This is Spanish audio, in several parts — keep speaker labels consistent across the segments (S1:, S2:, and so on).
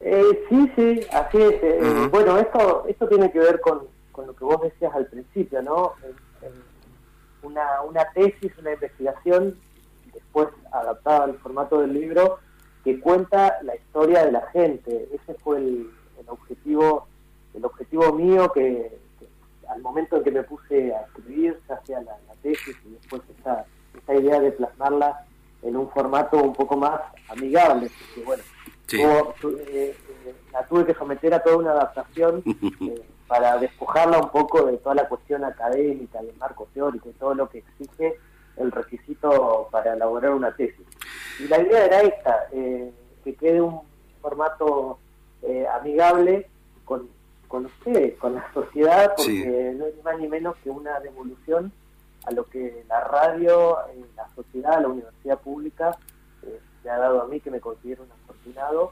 S1: Sí, sí, así es.
S2: Uh-huh.
S1: Bueno, esto tiene que ver con lo que vos decías al principio, ¿no? Una tesis, una investigación, después adaptada al formato del libro, que cuenta la historia de la gente. Ese fue el objetivo mío, que al momento en que me puse a escribir, ya sea la tesis y después esta idea de plasmarla en un formato un poco más amigable, porque bueno,
S2: sí.
S1: La tuve que someter a toda una adaptación para despojarla un poco de toda la cuestión académica y el marco teórico y todo lo que exige el requisito para elaborar una tesis. Y la idea era esta, que quede un formato amigable con ustedes, con la sociedad, porque
S2: sí.
S1: no es ni más ni menos que una devolución a lo que la radio, la sociedad, la universidad pública me ha dado a mí, que me considero un afortunado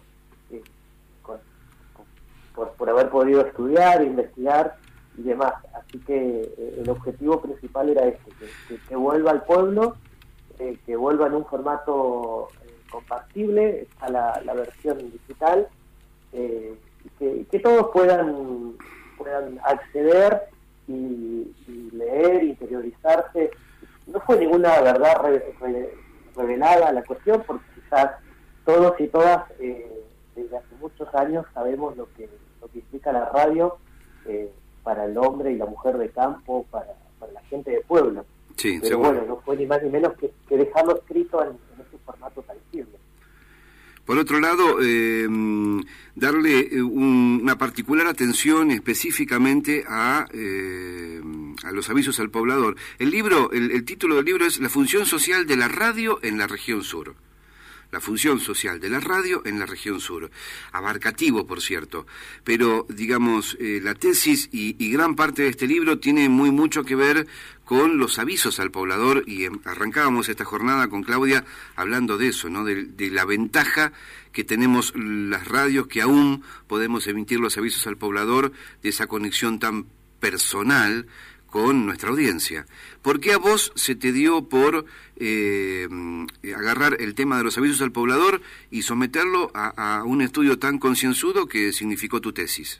S1: por haber podido estudiar, investigar y demás. Así que el objetivo principal era este, que vuelva al pueblo, que vuelva en un formato compartible. Está la versión digital, y que todos puedan acceder y leer, interiorizarse. No fue ninguna verdad revelada la cuestión, porque quizás todos y todas desde hace muchos años sabemos lo que implica la radio para el hombre y la mujer de campo, para la gente de pueblo.
S2: Sí,
S1: pero
S2: seguro.
S1: bueno, no fue ni más ni menos que dejarlo escrito en ese formato tangible.
S2: Por otro lado, darle una particular atención específicamente a los avisos al poblador. El título del libro es La función social de la radio en la región sur. La función social de la radio en la región sur. Abarcativo, por cierto. Pero, digamos, la tesis y gran parte de este libro tiene mucho que ver con los avisos al poblador, y arrancábamos esta jornada con Claudia hablando de eso, ¿no? De la ventaja que tenemos las radios, que aún podemos emitir los avisos al poblador, de esa conexión tan personal con nuestra audiencia. ¿Por qué a vos se te dio por agarrar el tema de los avisos al poblador y someterlo a un estudio tan concienzudo que significó tu tesis?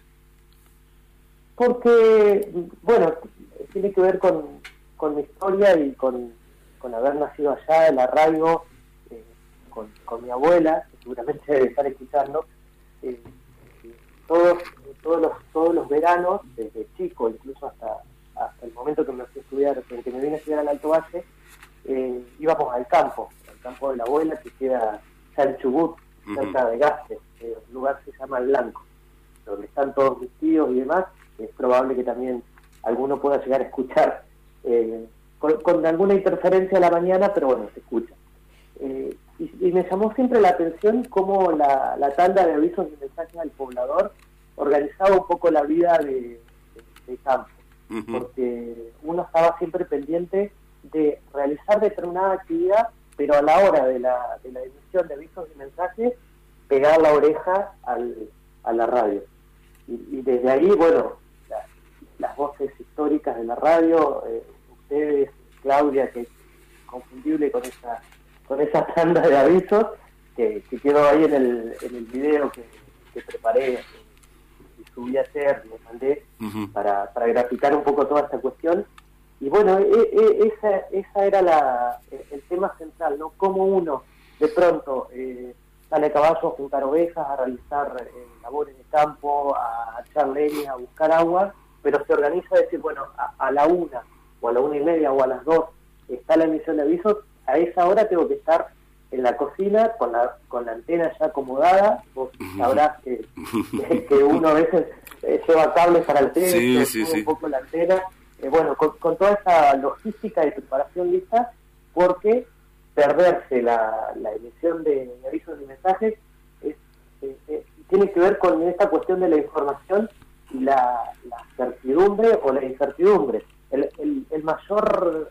S1: Porque, bueno, tiene que ver con mi historia y con haber nacido allá, el arraigo, con mi abuela, que seguramente debe estar escuchando. Todos los veranos, desde chico, incluso hasta el momento que me fui a estudiar, que me vine a estudiar al Alto Valle, íbamos al campo de la abuela, que queda ya en Chubut, cerca de Gastes, un lugar que se llama El Blanco, donde están todos mis tíos y demás. Es probable que también alguno pueda llegar a escuchar con alguna interferencia a la mañana, pero bueno, se escucha. Y me llamó siempre la atención cómo la tanda de avisos y mensajes al poblador organizaba un poco la vida de campo, porque uno estaba siempre pendiente de realizar determinada actividad, pero a la hora de la emisión de avisos y mensajes, pegar la oreja a la radio. Y desde ahí, bueno, las voces históricas de la radio, ustedes, Claudia, que es confundible con esa tanda de avisos, que quedó ahí en el video que preparé y subí ayer, me mandé, para graficar un poco toda esta cuestión. Y bueno, esa era el tema central, ¿no? Cómo uno, de pronto, sale a caballo a juntar ovejas, a realizar labores de campo, a echar leña, a buscar agua, pero se organiza a decir, bueno, a la 1, o a la 1:30, o a las 2, está la emisión de avisos. A esa hora tengo que estar en la cocina con la antena ya acomodada. Vos sabrás que uno a veces lleva cables para el tele, un poco la antena. Bueno, con toda esa logística y preparación lista, porque perderse la emisión de avisos y mensajes tiene que ver con esta cuestión de la información y la certidumbre o la incertidumbre. El mayor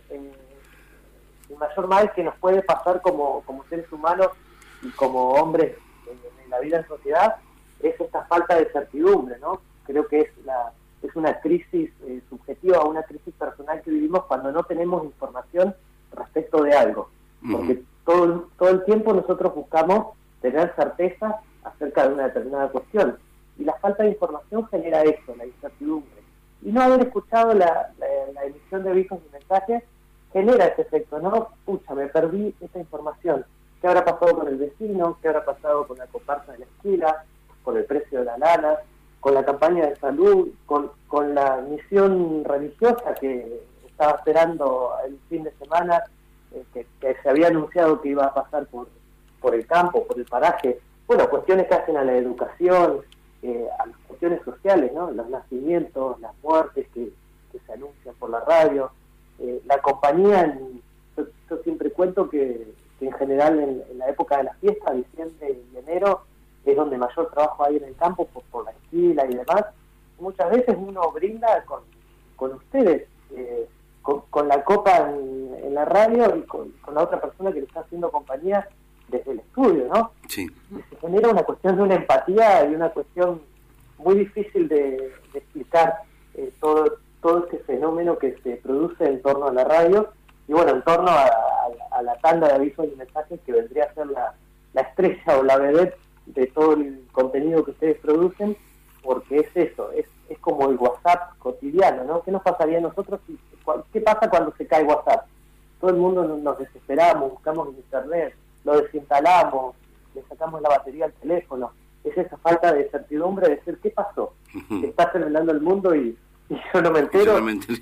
S1: mal que nos puede pasar como seres humanos y como hombres en la vida en sociedad es esta falta de certidumbre, ¿no? Creo que es una crisis subjetiva, una crisis personal que vivimos cuando no tenemos información respecto de algo, porque todo el tiempo nosotros buscamos tener certeza acerca de una determinada cuestión. Y la falta de información genera eso, la incertidumbre. Y no haber escuchado la emisión de avisos y mensajes genera ese efecto, ¿no? Pucha, me perdí esa información. ¿Qué habrá pasado con el vecino? ¿Qué habrá pasado con la comparsa de la esquina? ¿Con el precio de la lana? ¿Con la campaña de salud? ¿Con la misión religiosa que estaba esperando el fin de semana, que se había anunciado que iba a pasar por el campo, por el paraje? Bueno, cuestiones que hacen a la educación, a las cuestiones sociales, ¿no? Los nacimientos, las muertes que se anuncian por la radio. La compañía, yo siempre cuento que en general en la época de las fiestas, diciembre y enero, es donde mayor trabajo hay en el campo por la esquila y demás. Muchas veces uno brinda con ustedes, con la copa en la radio y con la otra persona que le está haciendo compañía desde el estudio, ¿no?
S2: Sí.
S1: Y se genera una cuestión de una empatía y una cuestión muy difícil de explicar todo este fenómeno que se produce en torno a la radio y bueno, en torno a la tanda de avisos y mensajes que vendría a ser la estrella o la vedette de todo el contenido que ustedes producen, porque es eso, es como el WhatsApp cotidiano, ¿no? ¿Qué nos pasaría a nosotros? ¿Qué pasa cuando se cae WhatsApp? Todo el mundo nos desesperamos, buscamos en internet, lo desinstalamos, le sacamos la batería al teléfono. Es esa falta de certidumbre de decir, ¿qué pasó? Que está terminando el mundo y yo no me entero.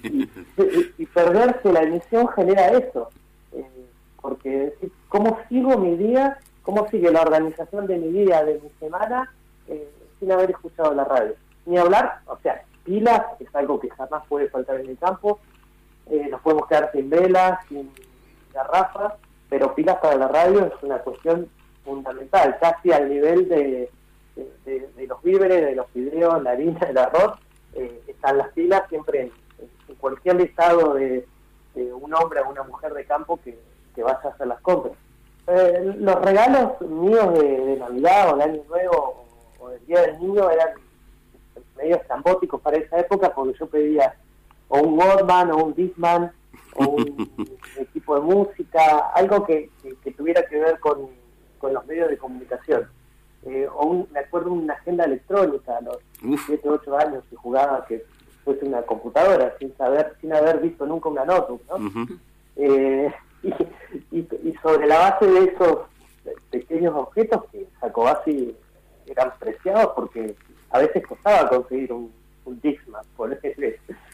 S1: Y perderse la emisión genera eso. Porque, ¿cómo sigo mi día? ¿Cómo sigue la organización de mi día, de mi semana, sin haber escuchado la radio? Ni hablar, o sea, pilas es algo que jamás puede faltar en el campo. Nos podemos quedar sin velas, sin garrafas, pero pilas para la radio es una cuestión fundamental, casi al nivel de los víveres, de los fideos, la harina, el arroz. Están las pilas siempre en cualquier listado de un hombre o una mujer de campo que vaya a hacer las compras. Los regalos míos de Navidad o de Año Nuevo o del Día del Niño eran medio estrambóticos para esa época, porque yo pedía o un Walkman o un Discman o un equipo de música, algo que tuviera que ver con los medios de comunicación. Me acuerdo una agenda electrónica a los 7, 8 años que jugaba que fuese una computadora sin haber visto nunca una notebook, ¿no? Uh-huh. Y sobre la base de esos pequeños objetos que Jacobasi eran preciados porque a veces costaba conseguir un Discman, por ejemplo.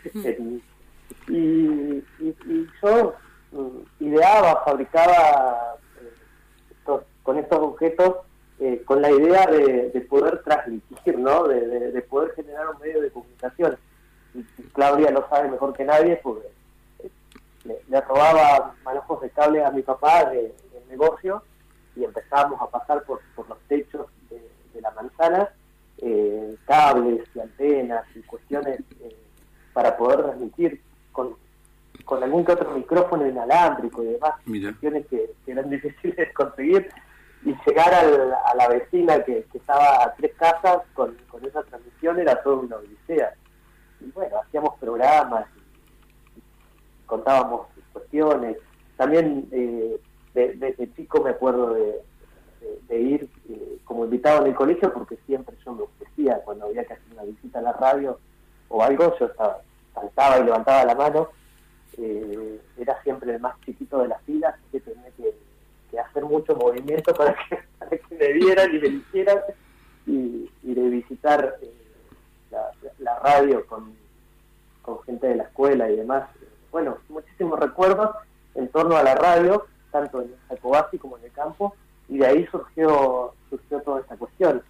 S1: Y yo ideaba, fabricaba con estos objetos con la idea de poder transmitir, ¿no? De poder generar un medio de comunicación. Y Claudia lo sabe mejor que nadie porque le robaba manojos de cable a mi papá del negocio y empezábamos a pasar por los techos de la manzana, cables y antenas y cuestiones para poder transmitir con algún que otro micrófono inalámbrico y demás. Mira. Cuestiones que eran difíciles de conseguir y llegar a la vecina que estaba a 3 casas con esa transmisión era toda una odisea. Y bueno, hacíamos programas y contábamos cuestiones. También desde chico me acuerdo de ir como invitado en el colegio porque siempre yo me ofrecía cuando había que hacer una visita a la radio o algo, yo saltaba y levantaba la mano. Era siempre el más chiquito de las filas, que tenía que hacer mucho movimiento para que me vieran y me hicieran y de visitar la radio con gente de la escuela y demás. Bueno, muchísimos recuerdos en torno a la radio, tanto en Jacobasi como en el campo, y de ahí surgió toda esta cuestión.